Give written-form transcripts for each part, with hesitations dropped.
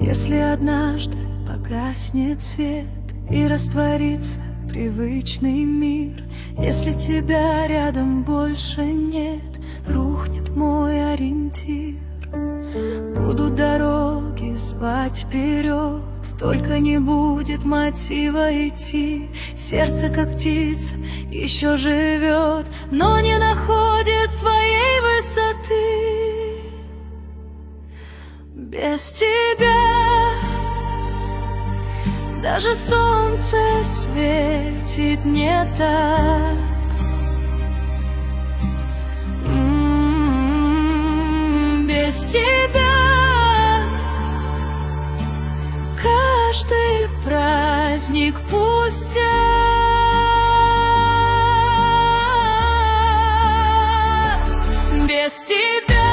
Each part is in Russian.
Если однажды погаснет свет и растворится привычный мир, если тебя рядом больше нет, рухнет мой ориентир. Будут дороги звать вперед, только не будет мотива идти. Сердце, как птица, еще живет, но не находит своей высоты. Без тебя даже солнце светит не так. Без тебя каждый праздник пустяк. Без тебя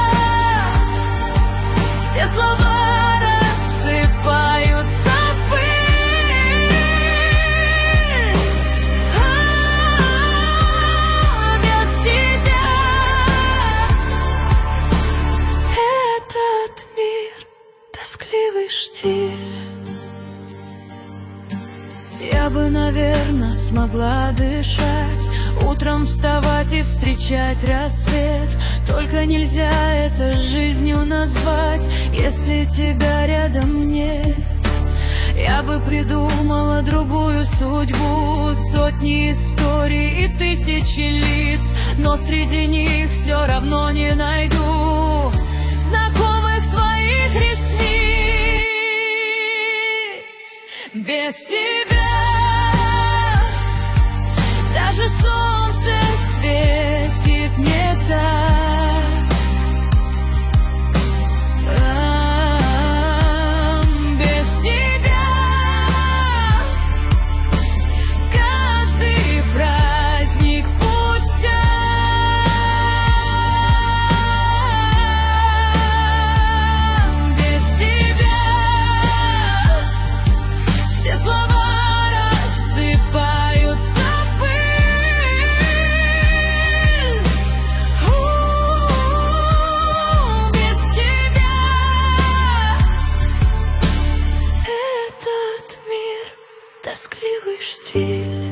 все слова рассыпаются в пыль. Без тебя этот мир тоскливый штиль. Я бы, наверное, смогла дышать, утром вставать и встречать рассвет. Только нельзя это жизнью назвать, если тебя рядом нет. Я бы придумала другую судьбу, сотни историй и тысячи лиц, но среди них все равно не найду знакомых твоих ресниц. Без тебя даже солнце светит не так. Без тебя каждый праздник пустяк. Без тебя все слова рассыпаются. Тоскливый штиль.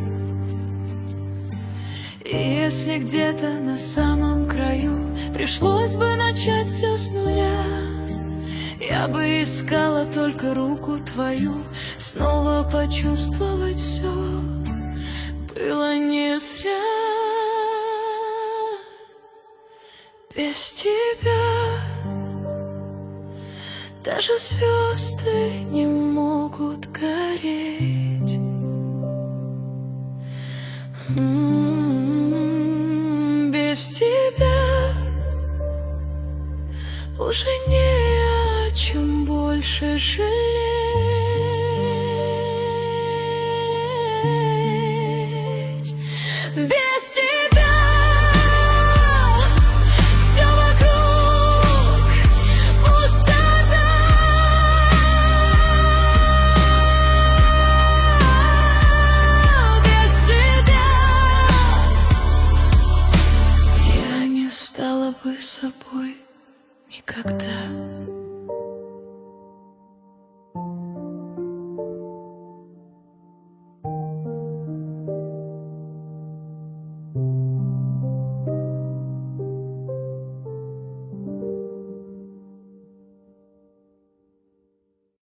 И если где-то на самом краю пришлось бы начать все с нуля, я бы искала только руку твою, снова почувствовать все было не зря. Без тебя даже звезды не могут гореть. Без тебя уже не о чем больше жалеть.